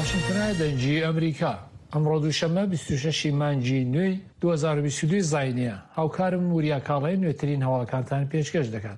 واشنگتنە دەنجی ئەمریکا ئەمڕۆ دووشەممە 26 مانگی نوێی 2022 زاینیە هاوکارم وریا کاڵی نوێترین هەواڵەکانتان پێشکەش دەکات.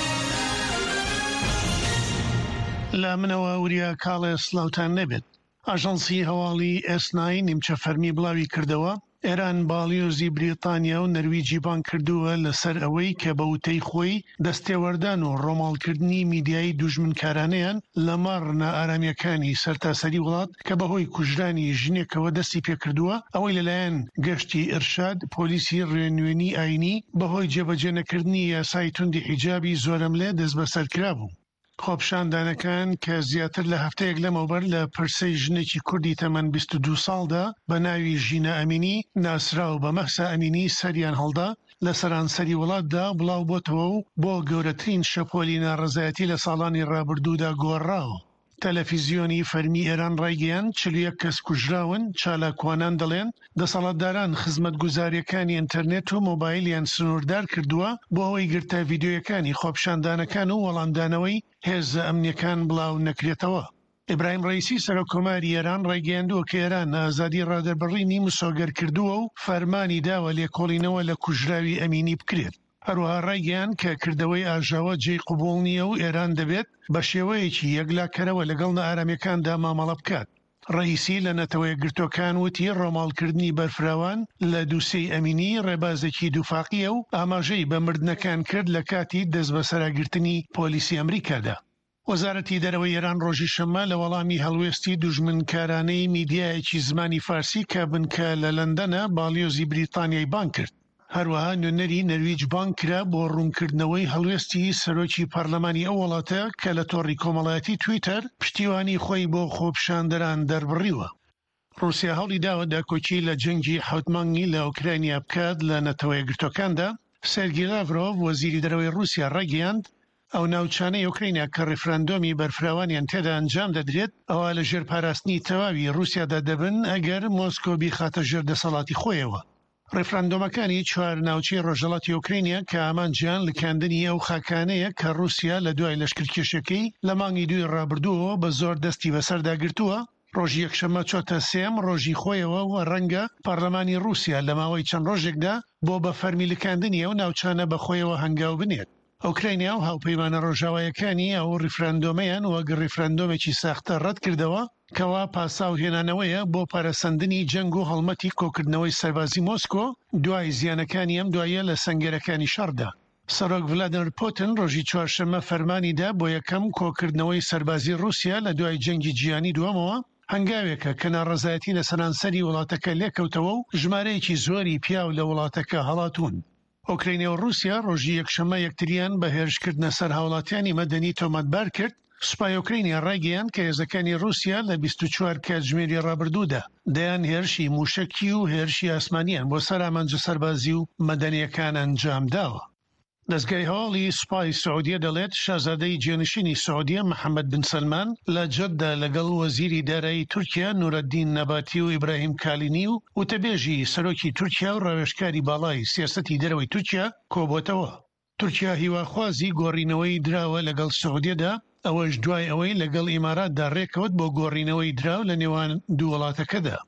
لە منەوە وریا کاڵێ سلااوان نەبێت. ئاژەنسی هەواڵی ئێسنای نیمچە فەرمی بڵاوی کردەوە ئێران باڵیۆزی بریتانیا و نەرویجی بان کردووە لەسەر ئەوەی کە بە وتەی خۆی دەستێوەردان و ڕۆماڵکردنی میدیایی دوژمنکارانەیان لە ماڕنە ئارامیەکانی سەرتاسەری وڵات کە بەهۆی کوژرانی ژنێکەوە دەستی پێکردووە ئەوەی لەلایەن گەشتی ئرشاد پۆلیسی ڕێنوێنی ئاینی بەهۆی جێبەجێنەکردنی یاسای توندی حیجابی زۆرم لێ دەست بەسەرکرا بوو. خۆپشاندانەکان کە زیاتر لە هەفتەیەک لەمەوبەر لە پرسەی ژنێکی کوردی تەمەن 22 ساڵدا بە ناوی ژینە ئەمینی ناسرا و بە مەخسا ئەمینی سەریان هەڵدا لە سەرانسەری وڵاتدا بڵاو بۆتەوە و بۆ گەورەترین شەپۆلی ناڕزایەتی لە ساڵانی ڕابردوودا گۆڕاوە. تەلەڤیزیۆنی فەرمی ئێران ڕایگەیان 41 کەس کوژراون، چالاکوانان دەڵێن دەسەڵاتداران خزمەتگوزاریەکانی ئینتەرنێت و مۆبایلیان سنووردار کردووە بۆ ئەوەی گرتە ڤیدیۆیەکانی خۆپشاندانەکان و وەڵامدانەوەی هێزە ئەمنیەکان بڵاو نەکرێتەوە. ئیبراهیم ڕەیسی سەرۆکۆماری ئێران ڕایگەیاندووە کە ئێران ئازادی ڕادەبڕینی مسۆگەر کردووە و فەرمانی داوە لێکۆڵینەوە لە کوژراوی ئەمینی بکرێت. هەروەها ڕایگەیان کە کردەوەی ئاژاوە جێی قوبوڵ نییە و ئێران دەبێت بە شێوەیەکی یەکلاکەرەوە لەگەڵ ئارامەکاندا مامەڵە بکات. ڕئیسی لە نەتەوەیە گرتوەکان وتی ڕۆماڵکردنی بەرفراوان لە دووسەی ئەمینی ڕێبازێکی دووفاقیە و ئاماژەی بە مردنەکان کرد لە کاتی دەست بەسەراگرتنی پۆلیسی ئەمریکادا. وەزارەتی دەرەوەی ئێران ڕۆژی شەممە لە وەڵامی هەڵوێستی دوژمنکارانەی میدیایەکی زمانی فارسی کە بنکە لە لەندەنە باڵیۆزی بریتانیای بان کرد. هەروەها نوێنەری نەرویج بان کرا بۆ ڕوونکردنەوەی هەڵوێستی سەرۆکی پەرلەمانی ئەو وڵاتە کە لە تۆڕی کۆمەڵایەتی تویتەر پشتیوانی خۆی بۆ خۆپشاندەران دەربڕیوە. رووسیا هەوڵی داوە داکۆچی لە جەنگی حوتمانگی لە ئوکراینیا بکات لە نەتەوەیە گرتوەکاندا. سێرگی لاڤرۆڤ وەزیری دەرەوەی رووسیا ڕەگەیاند ئەو ناوچانەی ئوکراینیا کە ڕیفراندۆمی بەرفراوانیان تێدا ئەنجام دەدرێت ئەوە لە ژێر پاراستنی تەواوی رووسیادا دەبن ئەگەر مۆسکۆ بیخاتە ژێر دەسەڵاتی خۆیەوە. ڕێفراندۆمەکانی چوار ناوچەی ڕۆژهەڵاتی ئوکراینیا کە ئامانجیان لکاندنی ئەو خاکانەیە کە رووسیا لە دوای لەشکرکێشەکەی لە مانگی دوی ڕابردووەوە بە زۆر دەستی بەسەرداگرتووە. ڕۆژی یەکشەممە چۆتە سێم ڕۆژی خۆیەوە و ڕەنگە پەرلەمانی رووسیا لە ماوەی چەند ڕۆژێکدا بۆ بە فەرمی لکاندنی ئەو ناوچانە بەخۆیەوە هەنگاو بنێت. ئوکراینیا و هاوپەیمانە ڕۆژاوایەکانی ئەو ڕیفراندۆمەیان وەک ڕیفراندۆمێکی ساختە ڕەت کردەوە کەوا پاسا و هێنانەوەیە بۆ پارەسەندنی جەنگ و هەڵمەتی کۆکردنەوەی سەربازی مۆسکۆ دوای زیانەکانی ئەم دوایە لە سەنگەرەکانی شەڕدا. سەرۆک ڤلادیمیر پوتین ڕۆژی چوارشەممە فەرمانیدا بۆ یەکەم کۆکردنەوەی سەربازی رووسیا لە دوای جەنگی جیهانی دووەمەوە هەنگاوێکە کە ناڕەزایەتی لە سەرانسەری وڵاتەکە لێکەوتەوە و ژمارەیەکی زۆری پیاو لە وڵاتەکە هەڵاتون. ئۆکراینە و رووسیا ڕۆژی یەکشەممە یەکتریان بە هێرشکردنە سەر هاوڵاتیانی مەدەنی تۆمەتبار کرد. سوپای ئۆکراینیا ڕایگەیاند کە هێزەکانی رووسیا لە 24 کاتژمێری ڕابردوودا دەیان هێرشی موشکی و هێرشی ئاسمانیان بۆ سەر ئامانجە سەربازی و مەدەنیەکان ئەنجام داوە. دەستگای هەواڵی سوپای سعودیە دەڵێت شازادەی جێنشینی سعودیە محەممەد بن سەلمان لە جەددا لەگەڵ وەزیری دارایی تورکیا نورەدین نەباتی و ئیبراهیم کالینی و وتەبێژی سەرۆکی تورکیا و ڕاوێژکاری باڵای سیاسەتی دەرەوەی تورکیا کۆبۆتەوە. تورکیا هیواخوازی گۆڕینەوەی دراوە لەگەڵ سعودیەدا، ئەوەش دوای ئەوەی لەگەڵ ئیماراتدا ڕێکەوت بۆ گۆڕینەوەی دراو لە نێوان دوو وڵاتەکەدا.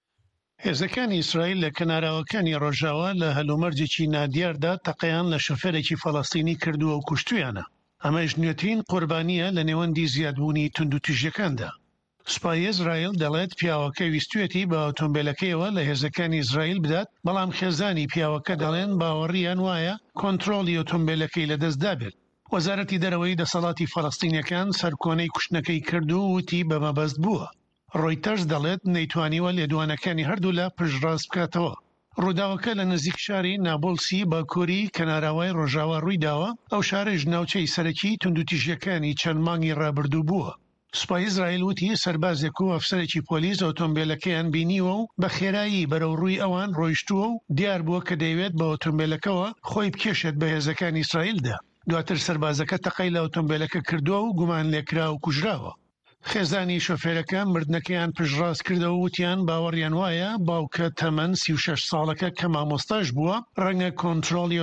هێزەکانی ئیسرائیل لە کەناراوەکانی ڕۆژاوە لە هەلومەرجێکی نادیاردا تەقەیان لە شۆفێرێکی فەڵەستینی کردووە و کوشتویانە. ئەمەش نوێترین قوربانیە لە نێوەندی زیادبوونی توندوتیژەکاندا. سوپای ئیسرائیل دەڵێت پیاوەکە ویستوێتی بە ئۆتۆمبیلەکەیەوە لە هێزەکانی ئیسرائیل بدات، بەڵام خێزانی پیاوەکە دەڵێن باوەڕیان وایە کۆنتڕۆڵی ئۆتۆمبیلەکەی لەدەستدا بێت. وەزارەتی دەرەوەی دەسەڵاتی فەڵەستینیەکان سەرکۆنەی کوشتنەکەی کرد و وتی بەمەبەست بووە. ڕۆیتەرز دەڵێت نەیتوانیوە لێدوانەکانی هەردوو پشتڕاست بکاتەوە. ڕووداوەکە لە نزیک شاری نابڵسی باکووری کەناراوای ڕۆژاوا ڕوویداوە. ئەو شارێژ ناوچەی سەرەکی توندوتیژیەکانی چەند مانگی ڕابردوو بووە. سوپای ئیسرائیل وتی سەربازێک و ئەفسەرێکی پۆلیس ئۆتۆمبیلەکەیان بینیوە و بە خێرایی بەرەو ڕووی ئەوان ڕۆیشتووە و دیار بووە کە دەیەوێت بە ئۆتۆمبیلەکەەوە خۆی بکێشێت بە هێزەکانی ئیسرائیلدا. دواتر سەربازەکە تەقەی لە ئۆتۆمبیلەکە کردووە و گومان لێکرا و کوژراوە. خێزانی شۆفێرەکە مردنەکەیان پشتڕاست کردەوە وتیان باوەڕیان وایە باوکە تەمەن 36 ساڵەکە کە مامۆستاش بووە ڕەنگە کۆنتڕۆڵی